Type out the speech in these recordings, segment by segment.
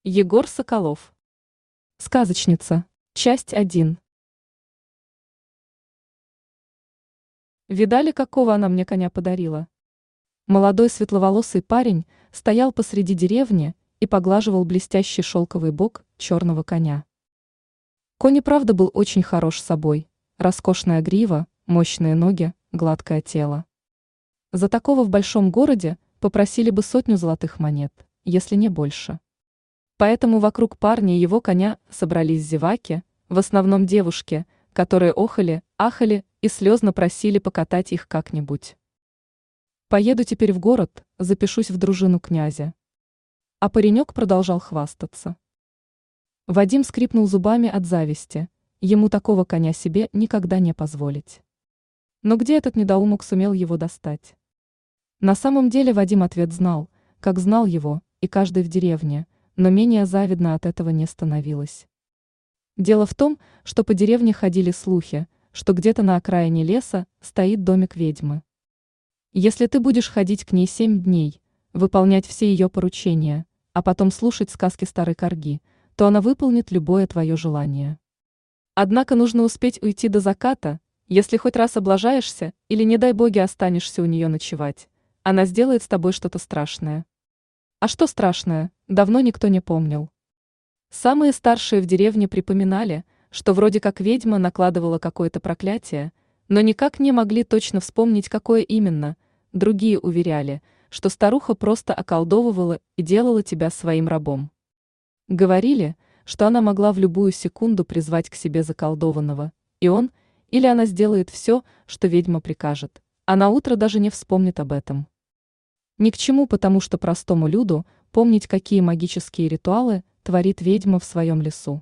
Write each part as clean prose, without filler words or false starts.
Егор Соколов. Сказочница. Часть 1. Видали, какого она мне коня подарила? Молодой светловолосый парень стоял посреди деревни и поглаживал блестящий шелковый бок черного коня. Конь и правда был очень хорош собой. Роскошная грива, мощные ноги, гладкое тело. За такого в большом городе попросили бы 100 золотых монет, если не больше. Поэтому вокруг парня и его коня собрались зеваки, в основном девушки, которые охали, ахали и слезно просили покатать их как-нибудь. «Поеду теперь в город, запишусь в дружину князя». А паренек продолжал хвастаться. Вадим скрипнул зубами от зависти, ему такого коня себе никогда не позволить. Но где этот недоумок сумел его достать? На самом деле Вадим ответ знал, как знал его и каждый в деревне, но менее завидно от этого не становилось. Дело в том, что по деревне ходили слухи, что где-то на окраине леса стоит домик ведьмы. Если ты будешь ходить к ней 7 дней, выполнять все ее поручения, а потом слушать сказки старой корги, то она выполнит любое твое желание. Однако нужно успеть уйти до заката, если хоть раз облажаешься или, не дай боги, останешься у нее ночевать, она сделает с тобой что-то страшное. А что страшное, давно никто не помнил. Самые старшие в деревне припоминали, что вроде как ведьма накладывала какое-то проклятие, но никак не могли точно вспомнить, какое именно. Другие уверяли, что старуха просто околдовывала и делала тебя своим рабом. Говорили, что она могла в любую секунду призвать к себе заколдованного, и он, или она сделает все, что ведьма прикажет, а на утро даже не вспомнит об этом. Ни к чему, потому что простому люду помнить, какие магические ритуалы творит ведьма в своем лесу.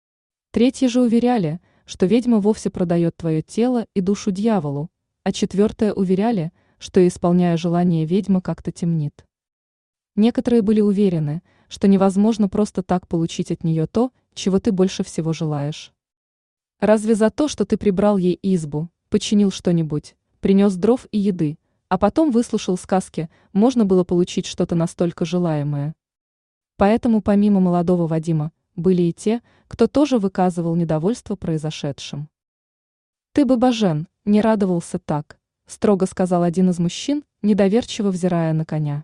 Третьи же уверяли, что ведьма вовсе продает твое тело и душу дьяволу, а четвертые уверяли, что, исполняя желание, ведьма как-то темнит. Некоторые были уверены, что невозможно просто так получить от нее то, чего ты больше всего желаешь. Разве за то, что ты прибрал ей избу, починил что-нибудь, принес дров и еды, а потом выслушал сказки, можно было получить что-то настолько желаемое? Поэтому помимо молодого Вадима, были и те, кто тоже выказывал недовольство произошедшим. «Ты бы, Бажен, не радовался так», – строго сказал один из мужчин, недоверчиво взирая на коня.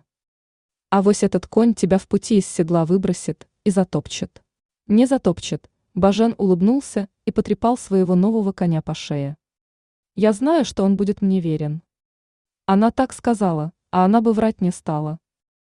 «Авось этот конь тебя в пути из седла выбросит и затопчет». «Не затопчет», – Бажен улыбнулся и потрепал своего нового коня по шее. «Я знаю, что он будет мне верен». Она так сказала, а она бы врать не стала.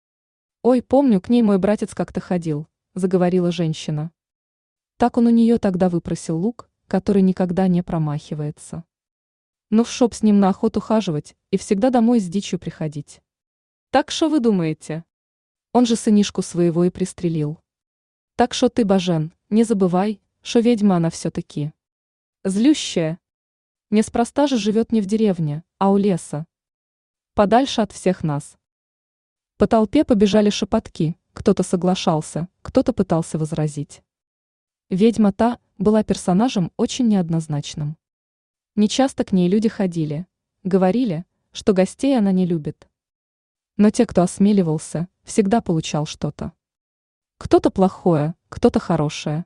«Ой, помню, к ней мой братец как-то ходил», – заговорила женщина. Так он у нее тогда выпросил лук, который никогда не промахивается. Ну, шоп с ним на охоту хаживать и всегда домой с дичью приходить. Так что вы думаете? Он же сынишку своего и пристрелил. Так что ты, Бажен, не забывай, что ведьма она все-таки. Злющая. Неспроста же живет не в деревне, а у леса. Подальше от всех нас. По толпе побежали шепотки, кто-то соглашался, кто-то пытался возразить. Ведьма та была персонажем очень неоднозначным. Нечасто к ней люди ходили, говорили, что гостей она не любит. Но те, кто осмеливался, всегда получал что-то. Кто-то плохое, кто-то хорошее.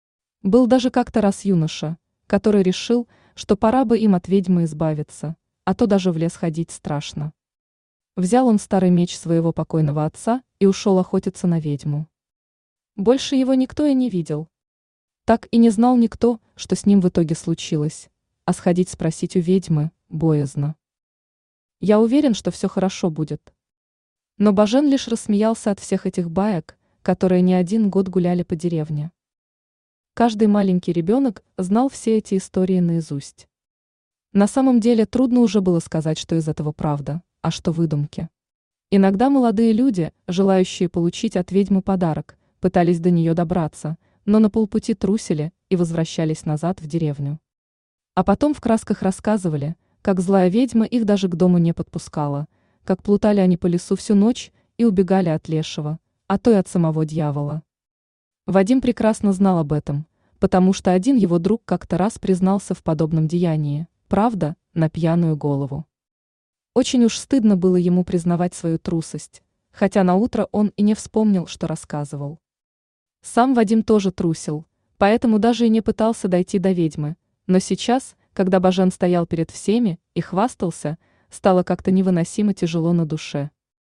Был даже как-то раз юноша, который решил, что пора бы им от ведьмы избавиться, а то даже в лес ходить страшно. Взял он старый меч своего покойного отца и ушел охотиться на ведьму. Больше его никто и не видел. Так и не знал никто, что с ним в итоге случилось, а сходить спросить у ведьмы боязно. Я уверен, что все хорошо будет. Но Бажен лишь рассмеялся от всех этих баек, которые не один год гуляли по деревне. Каждый маленький ребенок знал все эти истории наизусть. На самом деле трудно уже было сказать, что из этого правда, а что выдумки. Иногда молодые люди, желающие получить от ведьмы подарок, пытались до нее добраться, но на полпути трусили и возвращались назад в деревню. А потом в красках рассказывали, как злая ведьма их даже к дому не подпускала, как плутали они по лесу всю ночь и убегали от лешего, а то и от самого дьявола. Вадим прекрасно знал об этом, потому что один его друг как-то раз признался в подобном деянии, правда, на пьяную голову. Очень уж стыдно было ему признавать свою трусость, хотя наутро он и не вспомнил, что рассказывал. Сам Вадим тоже трусил, поэтому даже и не пытался дойти до ведьмы, но сейчас, когда Бажен стоял перед всеми и хвастался, стало как-то невыносимо тяжело на душе.